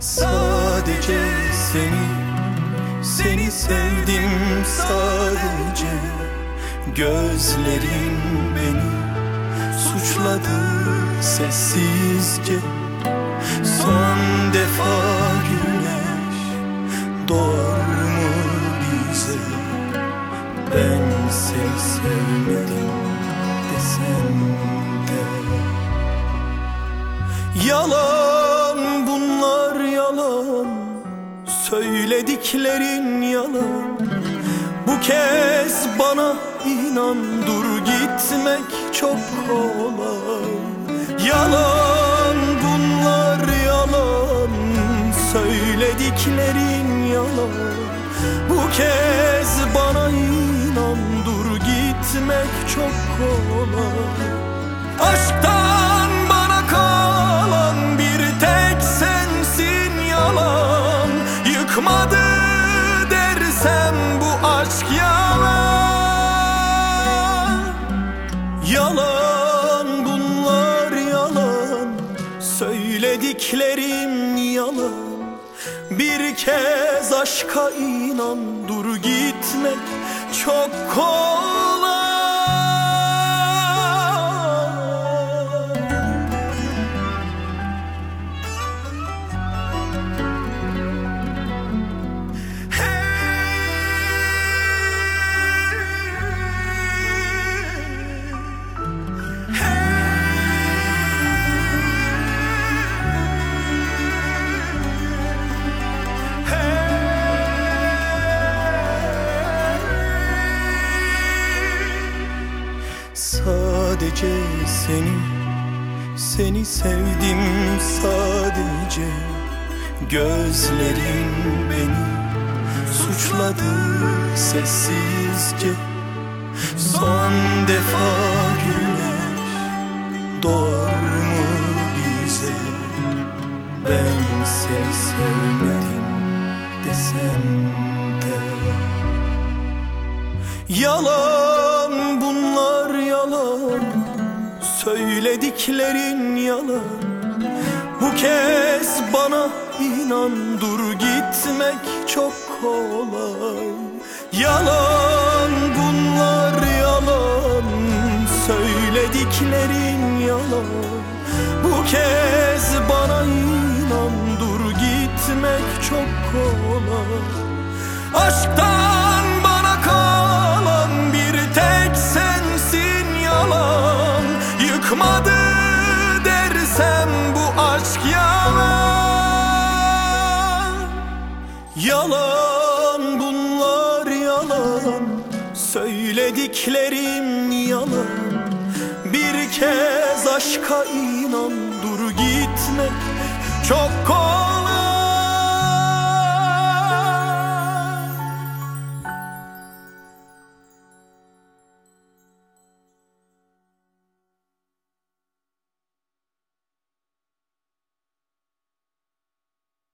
Sadece seni sevdim sadece. Gözlerin beni suçladı sessizce. Son defa güneş doğar mı bize? Ben seni sevmedim desem de. Yalan bunlar, yalan, söylediklerin yalan. Bu kez bana inan, dur gitmek çok kolay. Yalan bunlar, yalan, söylediklerin yalan. Bu kez bana inan, dur gitmek çok kolay. Aşktan bana kalan bir tek sensin yalan. Yıkmadı dersem bu aşk yalan. Yalan bunlar, yalan, söylediklerim yalan. Bir kez aşka inan, dur gitmek çok kolay. Sadece seni sevdim sadece. Gözlerin beni suçladı sessizce. Son defa güneş doğar mı bize? Ben seni sevmedim desem de. Yalan bunlar, yalan, söylediklerin yalan. Bu kez bana inan, dur gitmek çok kolay. Yalan bunlar, yalan, söylediklerin yalan. Bu kez bana inan, dur gitmek çok kolay. Aşktan bana kalan bir tek sensin yalan. Yıkmadı dersem bu aşk yalan. Yalan bunlar, yalan, söylediklerim yalan. Bir kez aşka inan, dur gitmek çok kolay.